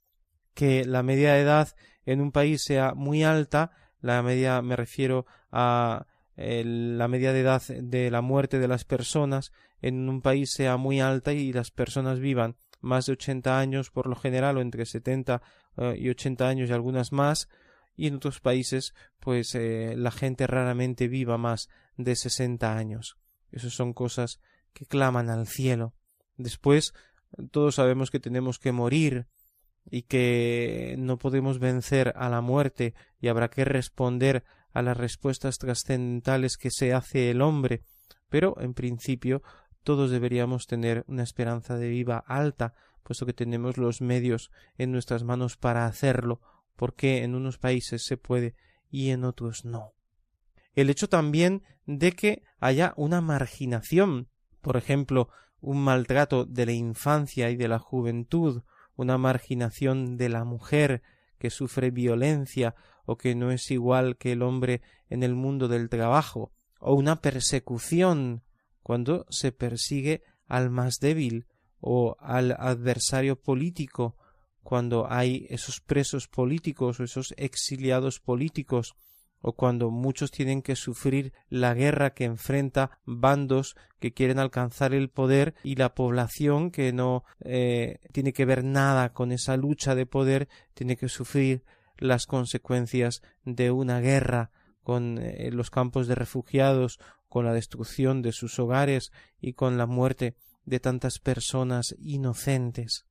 Que la media de edad en un país sea muy alta, la media me refiero a la media de edad de la muerte de las personas en un país sea muy alta y las personas vivan más de 80 años por lo general, o entre 70 y 80 años y algunas más, y en otros países pues la gente raramente viva más de 60 años. Esas son cosas que claman al cielo. Después todos sabemos que tenemos que morir y que no podemos vencer a la muerte y habrá que responder a las respuestas trascendentales que se hace el hombre, pero en principio todos deberíamos tener una esperanza de vida alta, puesto que tenemos los medios en nuestras manos para hacerlo, porque en unos países se puede y en otros no. El hecho también de que haya una marginación, por ejemplo, un maltrato de la infancia y de la juventud, una marginación de la mujer que sufre violencia o que no es igual que el hombre en el mundo del trabajo, o una persecución cuando se persigue al más débil o al adversario político, cuando hay esos presos políticos o esos exiliados políticos, o cuando muchos tienen que sufrir la guerra que enfrenta bandos que quieren alcanzar el poder y la población que no tiene que ver nada con esa lucha de poder tiene que sufrir las consecuencias de una guerra con los campos de refugiados, con la destrucción de sus hogares y con la muerte de tantas personas inocentes.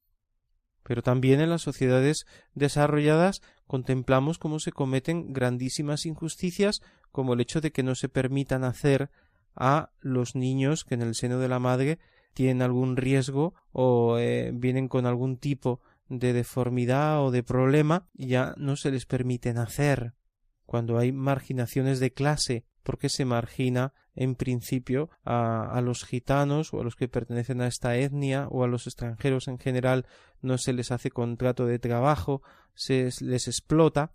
Pero también en las sociedades desarrolladas contemplamos cómo se cometen grandísimas injusticias como el hecho de que no se permita nacer a los niños que en el seno de la madre tienen algún riesgo o vienen con algún tipo de deformidad o de problema y ya no se les permite nacer. Cuando hay marginaciones de clase, porque se margina en principio a los gitanos o a los que pertenecen a esta etnia o a los extranjeros en general, no se les hace contrato de trabajo, se les explota.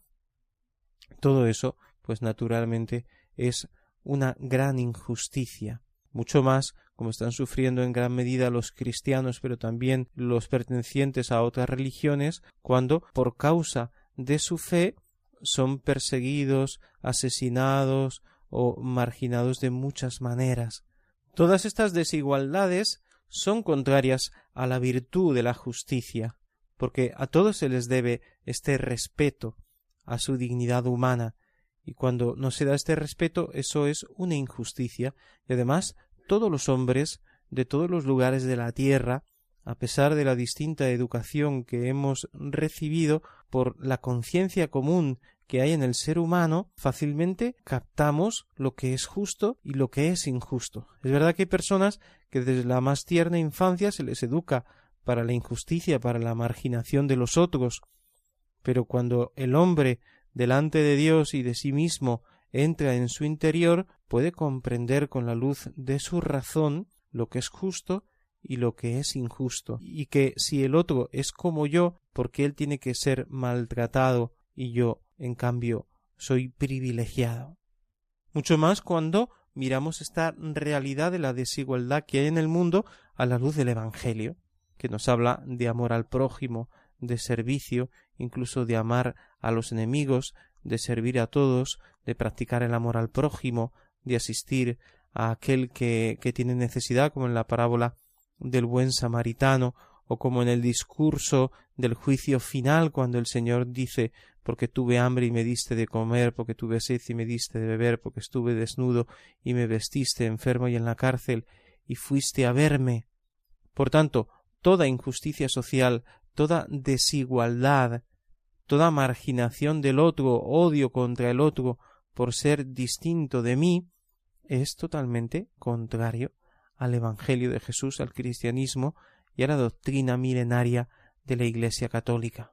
Todo eso, pues naturalmente es una gran injusticia, mucho más como están sufriendo en gran medida los cristianos, pero también los pertenecientes a otras religiones, cuando por causa de su fe son perseguidos, asesinados o marginados de muchas maneras. Todas estas desigualdades son contrarias a la virtud de la justicia, porque a todos se les debe este respeto a su dignidad humana, y cuando no se da este respeto, eso es una injusticia, y además todos los hombres de todos los lugares de la tierra, a pesar de la distinta educación que hemos recibido, por la conciencia común que hay en el ser humano, fácilmente captamos lo que es justo y lo que es injusto. Es verdad que hay personas que desde la más tierna infancia se les educa para la injusticia, para la marginación de los otros, pero cuando el hombre delante de Dios y de sí mismo entra en su interior, puede comprender con la luz de su razón lo que es justo y lo que es injusto, y que si el otro es como yo, porque él tiene que ser maltratado y yo, en cambio, soy privilegiado. Mucho más cuando miramos esta realidad de la desigualdad que hay en el mundo a la luz del Evangelio, que nos habla de amor al prójimo, de servicio, incluso de amar a los enemigos, de servir a todos, de practicar el amor al prójimo, de asistir a aquel que tiene necesidad, como en la parábola del buen samaritano, o como en el discurso del juicio final, cuando el Señor dice: porque tuve hambre y me diste de comer, porque tuve sed y me diste de beber, porque estuve desnudo y me vestiste, enfermo y en la cárcel y fuiste a verme. Por tanto, toda injusticia social, toda desigualdad, toda marginación del otro, odio contra el otro por ser distinto de mí, es totalmente contrario al Evangelio de Jesús, al cristianismo y a la doctrina milenaria de la Iglesia católica.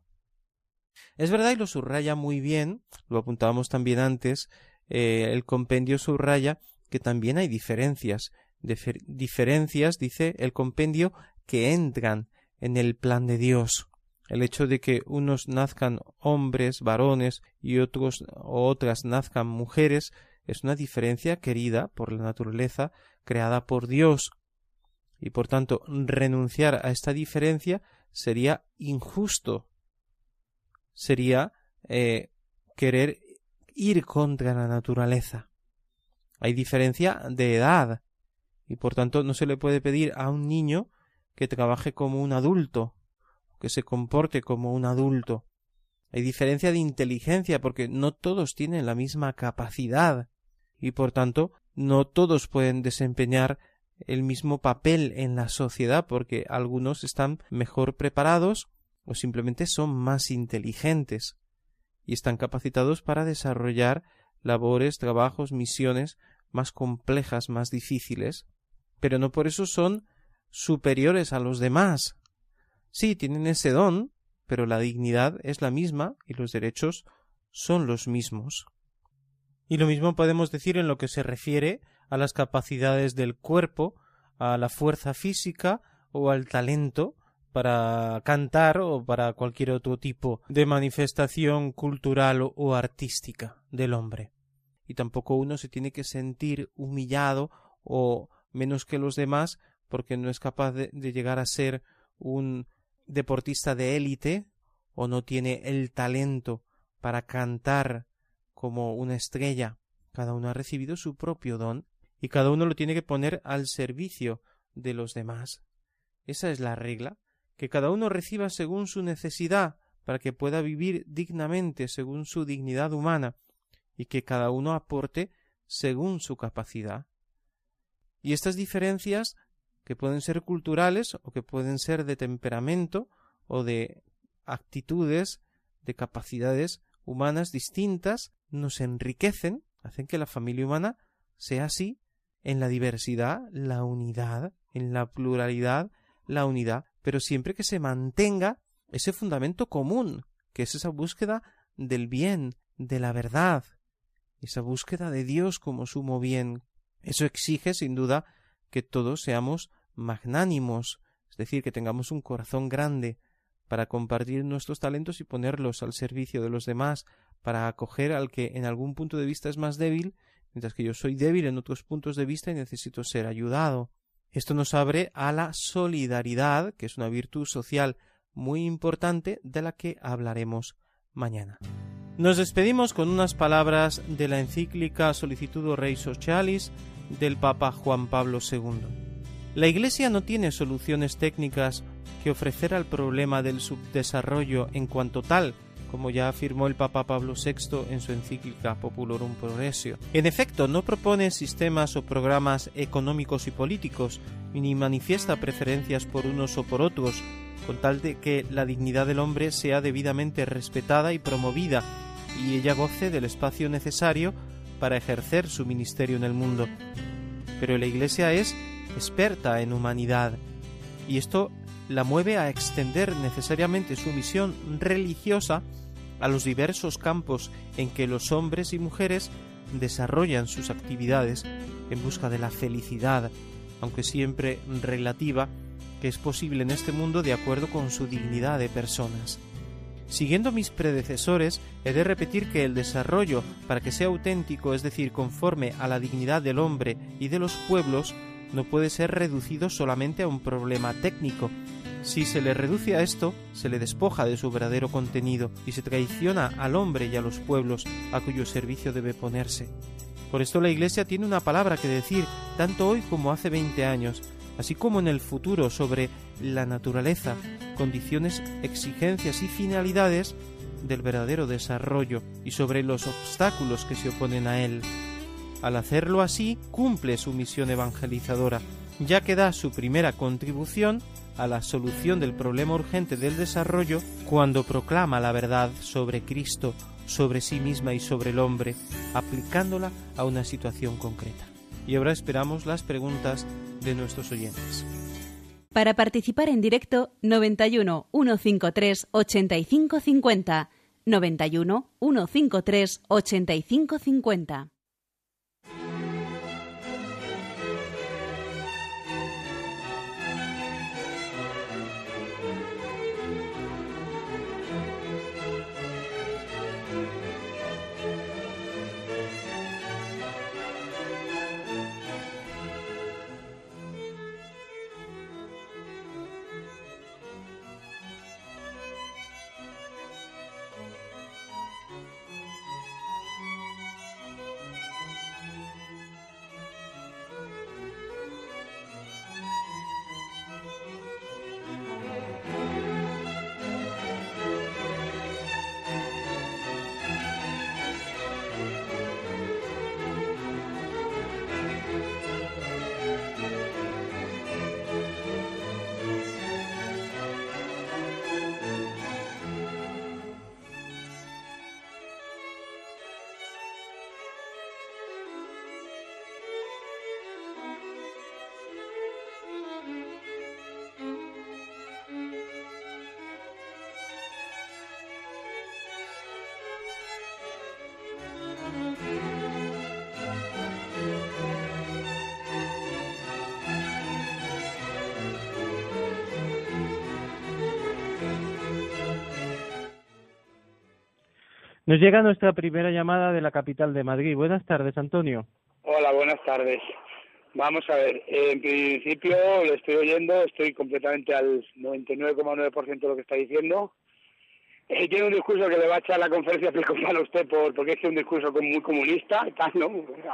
Es verdad, y lo subraya muy bien, lo apuntábamos también antes, el compendio subraya que también hay diferencias, dice el compendio, que entran en el plan de Dios. El hecho de que unos nazcan hombres, varones, y otros o otras nazcan mujeres, es una diferencia querida por la naturaleza, creada por Dios, y por tanto renunciar a esta diferencia sería injusto, sería querer ir contra la naturaleza. Hay diferencia de edad, y por tanto no se le puede pedir a un niño que trabaje como un adulto, que se comporte como un adulto. Hay diferencia de inteligencia, porque no todos tienen la misma capacidad, y por tanto no todos pueden desempeñar el mismo papel en la sociedad, porque algunos están mejor preparados o simplemente son más inteligentes y están capacitados para desarrollar labores, trabajos, misiones más complejas, más difíciles, pero no por eso son superiores a los demás. Sí, tienen ese don, pero la dignidad es la misma y los derechos son los mismos. Y lo mismo podemos decir en lo que se refiere a las capacidades del cuerpo, a la fuerza física o al talento para cantar o para cualquier otro tipo de manifestación cultural o artística del hombre. Y tampoco uno se tiene que sentir humillado o menos que los demás porque no es capaz de llegar a ser un deportista de élite o no tiene el talento para cantar como una estrella. Cada uno ha recibido su propio don y cada uno lo tiene que poner al servicio de los demás. Esa es la regla, que cada uno reciba según su necesidad para que pueda vivir dignamente según su dignidad humana y que cada uno aporte según su capacidad. Y estas diferencias, que pueden ser culturales o que pueden ser de temperamento o de actitudes, de capacidades humanas distintas, nos enriquecen hacen que la familia humana sea así, en la diversidad, la unidad, en la pluralidad, la unidad, pero siempre que se mantenga ese fundamento común, que es esa búsqueda del bien, de la verdad, esa búsqueda de Dios como sumo bien. Eso exige, sin duda, que todos seamos magnánimos, es decir, que tengamos un corazón grande para compartir nuestros talentos y ponerlos al servicio de los demás, para acoger al que en algún punto de vista es más débil, mientras que yo soy débil en otros puntos de vista y necesito ser ayudado. Esto nos abre a la solidaridad, que es una virtud social muy importante de la que hablaremos mañana. Nos despedimos con unas palabras de la encíclica Solicitudo Rei Socialis del Papa Juan Pablo II. La Iglesia no tiene soluciones técnicas que ofrecer al problema del subdesarrollo en cuanto tal, como ya afirmó el Papa Pablo VI en su encíclica Populorum Progressio. En efecto, no propone sistemas o programas económicos y políticos, ni manifiesta preferencias por unos o por otros, con tal de que la dignidad del hombre sea debidamente respetada y promovida, y ella goce del espacio necesario para ejercer su ministerio en el mundo. Pero la Iglesia es experta en humanidad, y esto la mueve a extender necesariamente su misión religiosa a los diversos campos en que los hombres y mujeres desarrollan sus actividades en busca de la felicidad, aunque siempre relativa, que es posible en este mundo de acuerdo con su dignidad de personas. Siguiendo mis predecesores, he de repetir que el desarrollo, para que sea auténtico, es decir, conforme a la dignidad del hombre y de los pueblos, no puede ser reducido solamente a un problema técnico. Si se le reduce a esto, se le despoja de su verdadero contenido y se traiciona al hombre y a los pueblos a cuyo servicio debe ponerse. Por esto la Iglesia tiene una palabra que decir, tanto hoy como hace 20 años, así como en el futuro, sobre la naturaleza, condiciones, exigencias y finalidades del verdadero desarrollo y sobre los obstáculos que se oponen a él. Al hacerlo así, cumple su misión evangelizadora, ya que da su primera contribución a la solución del problema urgente del desarrollo cuando proclama la verdad sobre Cristo, sobre sí misma y sobre el hombre, aplicándola a una situación concreta. Y ahora esperamos las preguntas de nuestros oyentes. Para participar en directo, 91 153 85 50, 91 153 85 50. Nos llega nuestra primera llamada de la capital de Madrid. Buenas tardes, Antonio. Hola, buenas tardes. Vamos a ver, en principio lo estoy oyendo, estoy completamente al 99,9% de lo que está diciendo. Tiene un discurso que le va a echar la conferencia episcopal a usted porque es un discurso muy comunista y tal, ¿no?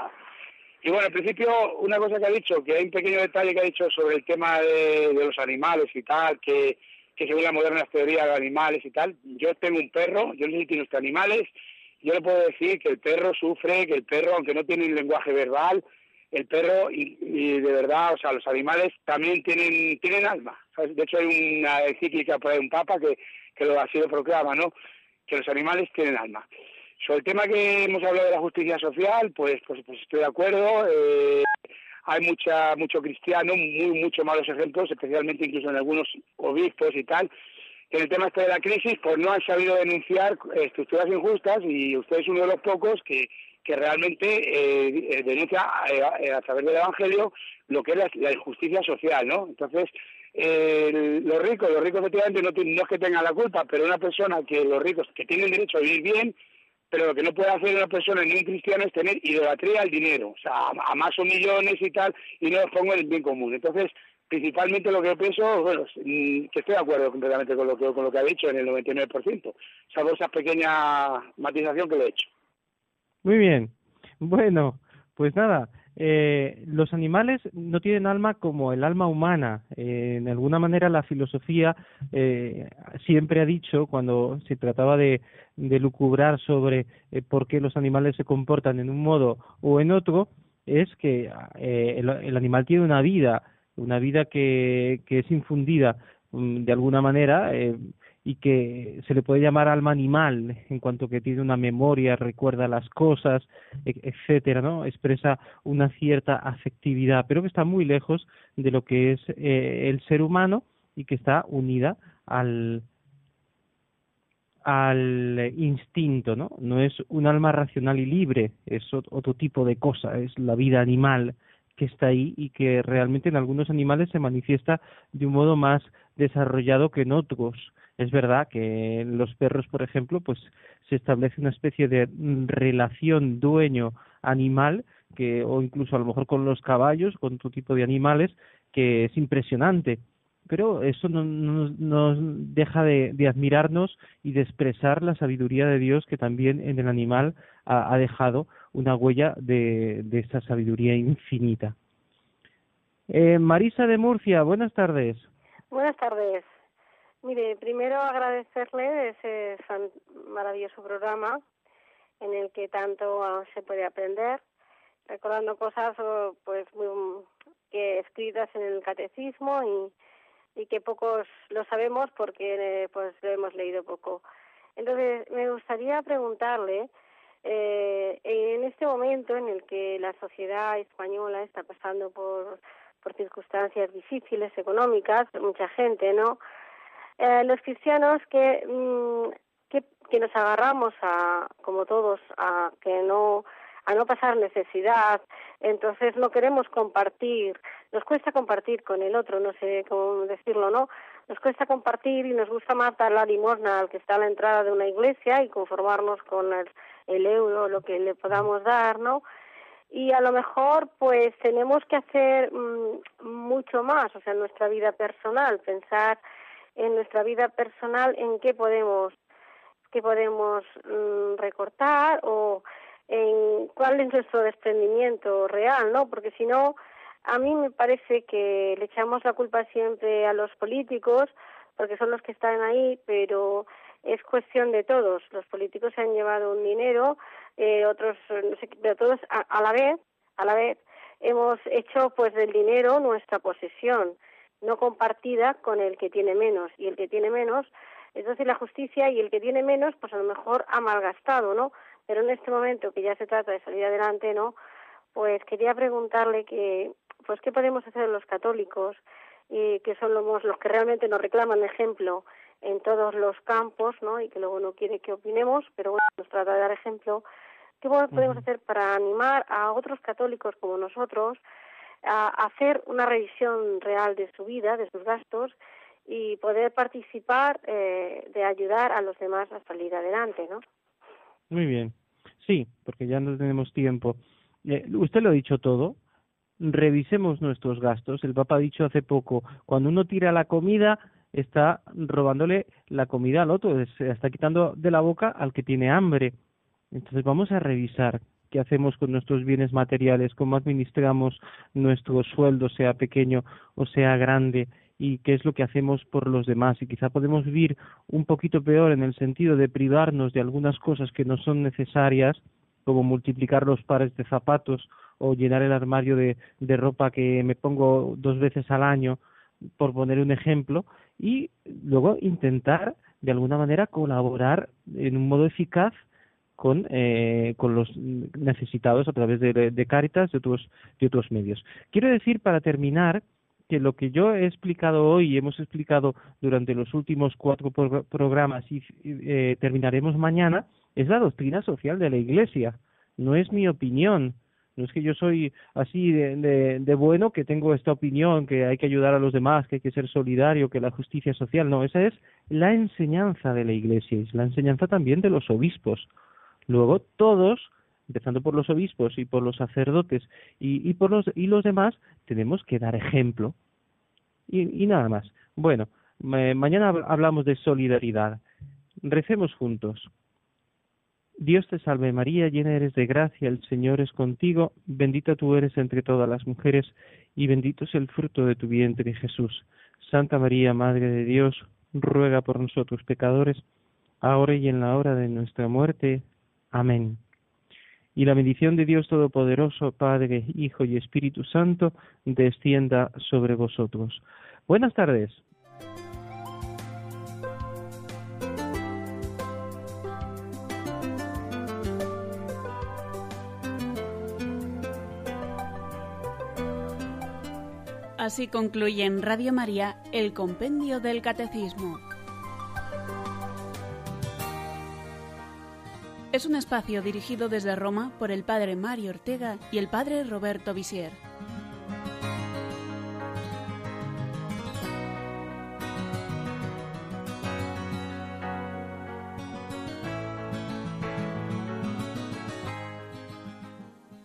Y bueno, en principio, una cosa que ha dicho, que hay un pequeño detalle que ha dicho sobre el tema de los animales y tal, que según las modernas teorías de animales y tal, yo tengo un perro, yo no sé si tiene usted animales, yo le puedo decir que el perro sufre, que el perro, aunque no tiene un lenguaje verbal, el perro, y de verdad, o sea, los animales también tienen alma, ¿sabes? De hecho hay una encíclica por ahí, un papa que así lo proclama, ¿no? Que los animales tienen alma. Sobre el tema que hemos hablado de la justicia social, pues estoy de acuerdo. Hay mucho cristiano, mucho malos ejemplos, especialmente incluso en algunos obispos y tal, que en el tema este de la crisis pues no han sabido denunciar estructuras injustas, y usted es uno de los pocos que realmente denuncia a través del Evangelio lo que es la injusticia social, ¿no? Entonces, los ricos efectivamente no es que tengan la culpa, pero una persona los ricos que tienen derecho a vivir bien, pero lo que no puede hacer una persona ni un cristiano es tener idolatría al dinero, o sea, amaso millones y tal, y no los pongo en el bien común. Entonces, principalmente lo que yo pienso, bueno, que estoy de acuerdo completamente con lo que ha dicho en el 99%, salvo esa pequeña matización que le he hecho. Muy bien. Bueno, pues nada, los animales no tienen alma como el alma humana. En alguna manera la filosofía siempre ha dicho, cuando se trataba de lucubrar sobre por qué los animales se comportan en un modo o en otro, es que el animal tiene una vida que es infundida de alguna manera, y que se le puede llamar alma animal en cuanto que tiene una memoria, recuerda las cosas, etcétera, ¿no? Expresa una cierta afectividad, pero que está muy lejos de lo que es el ser humano, y que está unida al instinto, ¿no? No es un alma racional y libre, es otro tipo de cosa, es la vida animal que está ahí, y que realmente en algunos animales se manifiesta de un modo más desarrollado que en otros. Es verdad que en los perros, por ejemplo, pues se establece una especie de relación dueño-animal, o incluso a lo mejor con los caballos, con otro tipo de animales, que es impresionante. Pero eso no nos deja de admirarnos y de expresar la sabiduría de Dios, que también en el animal ha dejado una huella de esa sabiduría infinita. Marisa de Murcia, buenas tardes. Buenas tardes. Mire, primero agradecerle ese maravilloso programa en el que tanto se puede aprender, recordando cosas pues muy que escritas en el catecismo y que pocos lo sabemos porque pues lo hemos leído poco. Entonces, me gustaría preguntarle, en este momento en el que la sociedad española está pasando por circunstancias difíciles económicas, mucha gente, ¿no? Los cristianos que nos agarramos como todos, a no pasar necesidad, entonces no queremos compartir, nos cuesta compartir con el otro, no sé cómo decirlo, ¿no? Nos cuesta compartir y nos gusta más dar la limosna al que está a la entrada de una iglesia y conformarnos con el euro, lo que le podamos dar, ¿no? Y a lo mejor pues tenemos que hacer mucho más, o sea, en nuestra vida personal, pensar en nuestra vida personal en qué podemos recortar, o en cuál es nuestro desprendimiento real, ¿no? Porque si no, a mí me parece que le echamos la culpa siempre a los políticos, porque son los que están ahí, pero es cuestión de todos. Los políticos se han llevado un dinero, otros, no sé, pero todos a la vez hemos hecho pues del dinero nuestra posesión, no compartida con el que tiene menos, y el que tiene menos, entonces la justicia, y el que tiene menos, pues a lo mejor ha malgastado, ¿no? Pero en este momento que ya se trata de salir adelante, ¿no? Pues quería preguntarle qué podemos hacer los católicos, que son los que realmente nos reclaman ejemplo en todos los campos, ¿no? Y que luego no quiere que opinemos, pero bueno, nos trata de dar ejemplo. ¿Qué podemos hacer para animar a otros católicos como nosotros a hacer una revisión real de su vida, de sus gastos, y poder participar de ayudar a los demás a salir adelante, ¿no? Muy bien. Sí, porque ya no tenemos tiempo. Usted lo ha dicho todo. Revisemos nuestros gastos. El Papa ha dicho hace poco, cuando uno tira la comida, está robándole la comida al otro, se está quitando de la boca al que tiene hambre. Entonces vamos a revisar qué hacemos con nuestros bienes materiales, cómo administramos nuestro sueldo, sea pequeño o sea grande, y qué es lo que hacemos por los demás. Y quizá podemos vivir un poquito peor en el sentido de privarnos de algunas cosas que no son necesarias, como multiplicar los pares de zapatos o llenar el armario de ropa que me pongo 2 veces al año, por poner un ejemplo, y luego intentar de alguna manera colaborar en un modo eficaz con los necesitados a través de Cáritas, de otros medios. Quiero decir, para terminar, que lo que yo he explicado hoy y hemos explicado durante los últimos 4 programas y terminaremos mañana, es la doctrina social de la Iglesia. No es mi opinión. No es que yo soy así de bueno, que tengo esta opinión, que hay que ayudar a los demás, que hay que ser solidario, que la justicia social. No, esa es la enseñanza de la Iglesia, es la enseñanza también de los obispos. Luego todos, empezando por los obispos y por los sacerdotes y los demás, tenemos que dar ejemplo. Y nada más. Bueno, mañana hablamos de solidaridad. Recemos juntos. Dios te salve María, llena eres de gracia, el Señor es contigo, bendita tú eres entre todas las mujeres, y bendito es el fruto de tu vientre, Jesús. Santa María, Madre de Dios, ruega por nosotros pecadores, ahora y en la hora de nuestra muerte. Amén. Y la bendición de Dios Todopoderoso, Padre, Hijo y Espíritu Santo, descienda sobre vosotros. Buenas tardes. Así concluye en Radio María el Compendio del Catecismo. Es un espacio dirigido desde Roma por el Padre Mario Ortega y el Padre Roberto Visier.